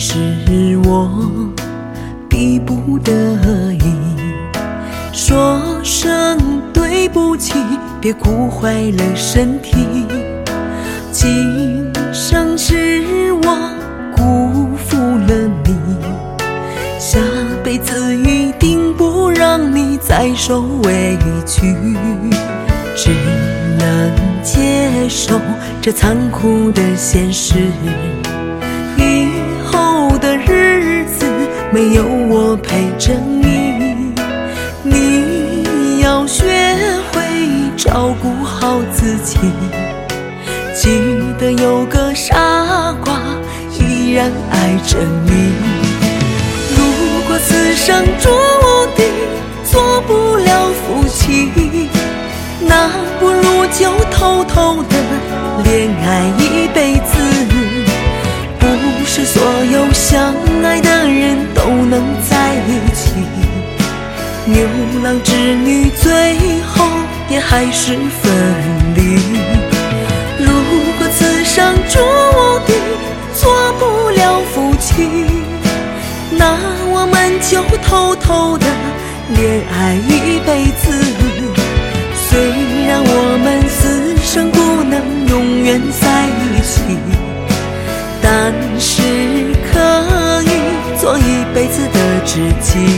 是我逼不得已，说声对不起，别苦坏了身体。今生是我辜负了你，下辈子一定不让你再受委屈，只能接受这残酷的现实。以后的日子没有我陪着你，你要学会照顾好自己。记得有个傻瓜依然爱着你。如果此生注定做不了夫妻，那不如就偷偷的恋爱一辈子。不是所有相爱的人都能在一起，牛郎织女最后也还是分离。如果此生注定做不了夫妻，那我们就偷偷的恋爱一辈子。虽然我们此生不能永远在一起，但是可以做一辈子的知己。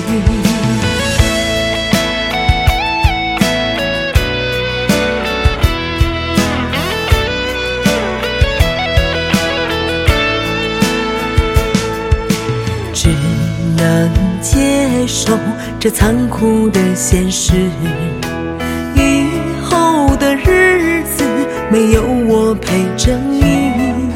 只能接受这残酷的现实，以后的日子没有我陪着你，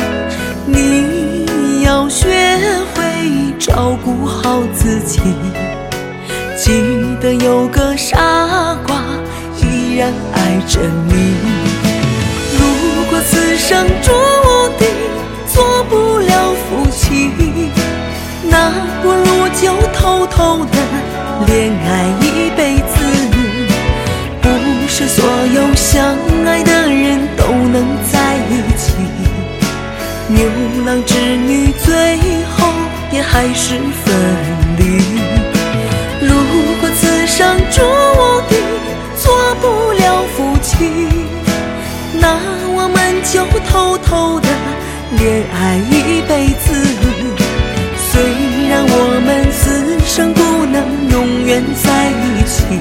你要学会照顾好自己。记得有个傻瓜依然爱着你。如果此生注定做不了夫妻，那不如就偷偷的恋爱一辈子。不是所有相爱的人都能在一起，牛郎织女最后也还是分离。如果此生注定做不了夫妻，那我们就偷偷的恋爱一辈子。虽然我们此生不能永远在一起，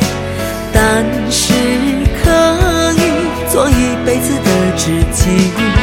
但是可以做一辈子的知己。